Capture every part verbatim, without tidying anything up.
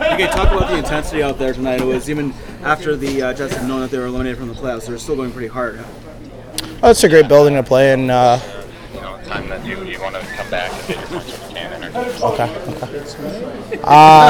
Okay, talk about the intensity out there tonight. It was even after the uh, Jets had known that they were eliminated from the playoffs, they were still going pretty hard. Oh, it's a great building to play in. Uh, You know, time that you, you want to come back and get your points when you can. Or... Okay. okay.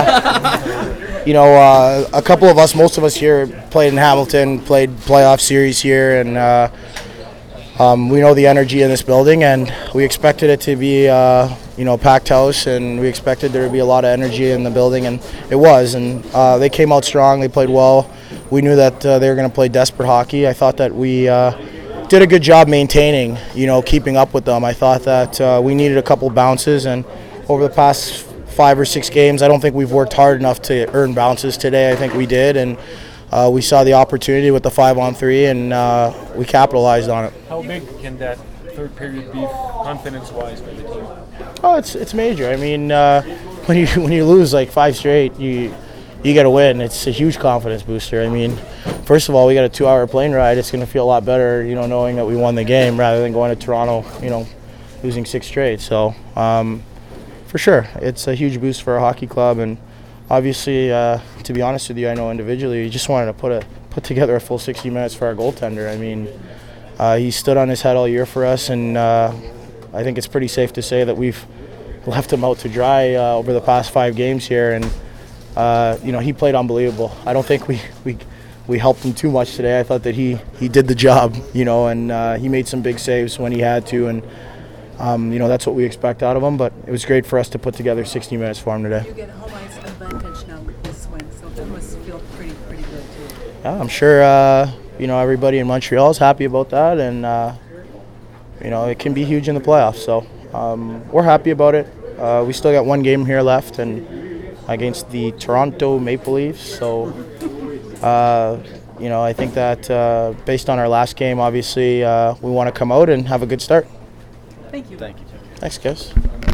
Uh, you know, uh, a couple of us, most of us here, played in Hamilton, played playoff series here, and uh, um, we know the energy in this building, and we expected it to be, uh, you know, a packed house, and we expected there to be a lot of energy in the building, and it was. And uh, they came out strong. They played well. We knew that uh, they were going to play desperate hockey. I thought that we. Uh, did a good job maintaining, you know, keeping up with them. I thought that uh, we needed a couple bounces, and over the past five or six games, I don't think we've worked hard enough to earn bounces today. I think we did, and uh, we saw the opportunity with the five-on-three, and uh, we capitalized on it. How big can that third period be confidence-wise for the team? Oh, it's it's major. I mean, uh, when you when you lose like five straight, you you got to win. It's a huge confidence booster. I mean, first of all, we got a two-hour plane ride. It's going to feel a lot better, you know, knowing that we won the game rather than going to Toronto, you know, losing six straight. So, um, for sure, it's a huge boost for our hockey club. And obviously, uh, to be honest with you, I know individually, we just wanted to put a put together a full sixty minutes for our goaltender. I mean, uh, he stood on his head all year for us, and uh, I think it's pretty safe to say that we've left him out to dry uh, over the past five games here. And uh, you know, he played unbelievable. I don't think we we. We helped him too much today. I thought that he, he did the job, you know, and uh, he made some big saves when he had to, and um, you know, that's what we expect out of him. But it was great for us to put together sixty minutes for him today. You get home ice advantage now with this win, so that must feel pretty pretty good too. Yeah, I'm sure uh, you know, everybody in Montreal is happy about that, and uh, you know, it can be huge in the playoffs. So um, we're happy about it. Uh, we still got one game here left, and against the Toronto Maple Leafs. So. Uh, you know, I think that uh, based on our last game, obviously, uh, we want to come out and have a good start. Thank you. Thank you. Thanks, guys.